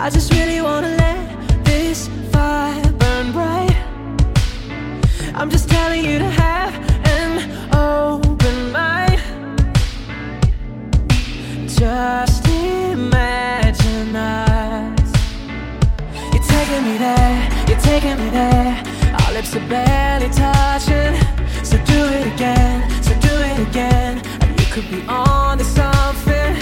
I just really wanna let this fire burn bright. I'm just telling you to have an open mind. Just imagine us. You're taking me there, you're taking me there. Our lips are barely touching. So do it again, so do it again. And you could be on to something.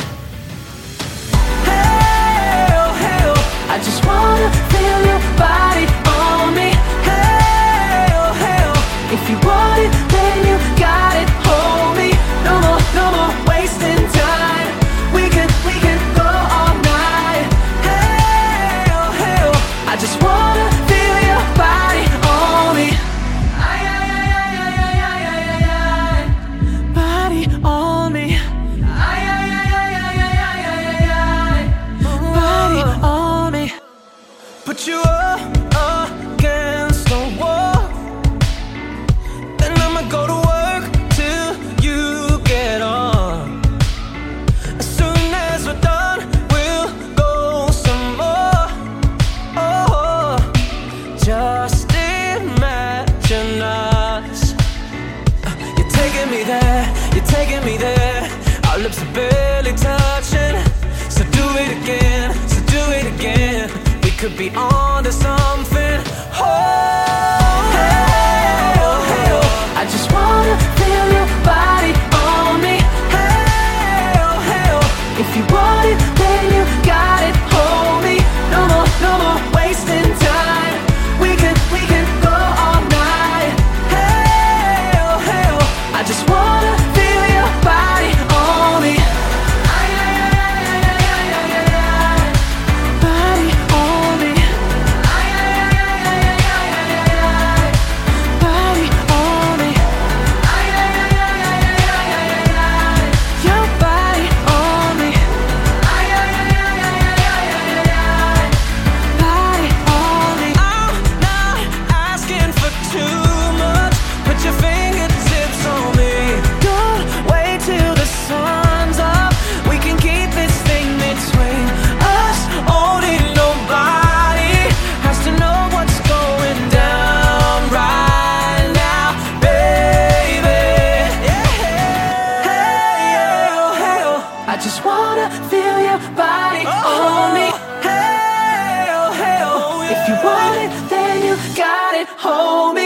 Hey, oh, hey, oh. I just wanna feel your body on me. Hey, oh, hey, oh. If you want it, then you got it. Hold me, no more, no more wasting time. We can go all night. Hey, oh, hey, oh. I just wanna feel your body on me. Ay, ay, ay, ay, ay, ay, ay, ay, ay. Body on me. Ay, ay, ay, ay, ay, ay, ay, ay, ay. Body on me. Put you up against the wall. Then I'ma go to work till you get on. As soon as we're done, we'll go some more. Oh, just imagine us. You're taking me there, you're taking me there. Our lips are barely touching. So do it again, so do it again. We could be on to something. Oh, hey, oh, hey, oh. I just wanna feel your body on me. Hey, oh, hey, oh. If you want it, then you got it. Hold me, no more, no more wasting time. We can go all night. Hey, oh, hey, oh. I just wanna feel your body on me. Ay, ay, ay, ay, ay, ay, ay, ay, ay. Body on me. Ay, ay, ay, ay, ay, ay, ay, ay, ay. Body on me. Ay, ay, ay, ay, ay, ay, ay, ay, ay, ay. Your body on me. Ay, ay, ay, ay, ay, ay, ay, ay, ay, ay. Body on me. I'm not asking for too much. Put your fingertips on me. Don't wait till the sun's up. We can keep this thing between us. Only nobody has to know what's going down right now, baby. Hey, oh, hey, oh. I just wanna feel your body on me. Hey, oh, hey, oh. If you want it, then you got it. Hold me.